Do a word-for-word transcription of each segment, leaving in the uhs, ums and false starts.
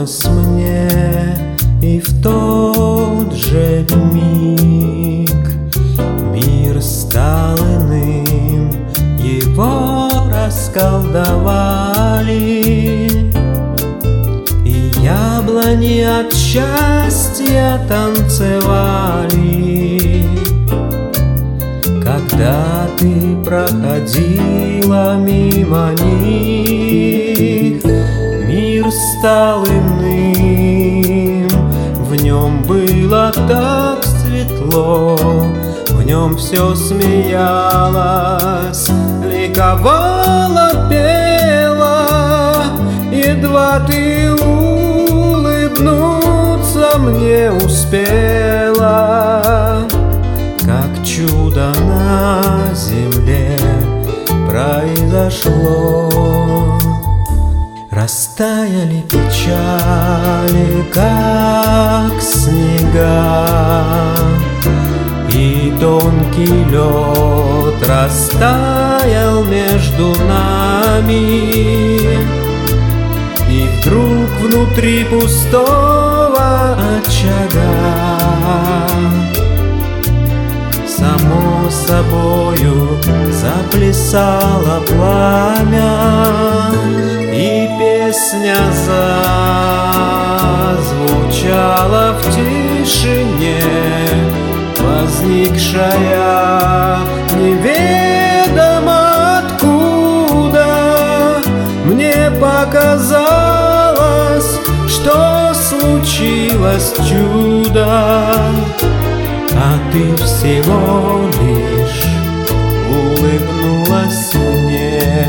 улыбнулась мне, и в тот же миг мир стал иным, его расколдовали, и яблони от счастья танцевали. Когда ты проходила мимо них, мир стал иным, в нем было так светло, в нем все смеялось, ликовало, пело. Едва ты улыбнуться мне успела, как чудо на земле произошло. Растаяли печали, как снега, и тонкий лед растаял между нами. И вдруг внутри пустого очага само собою заплясало пламя, и песня зазвучала в тишине, возникшая неведомо откуда. Мне показалось, что случилось чудо, а ты всего лишь улыбнулась мне.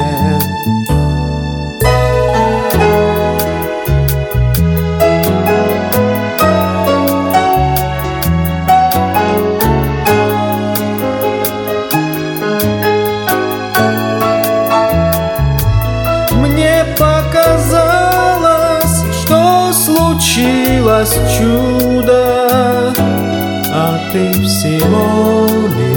Мне показалось, что случилось чудо, а ты всего лишь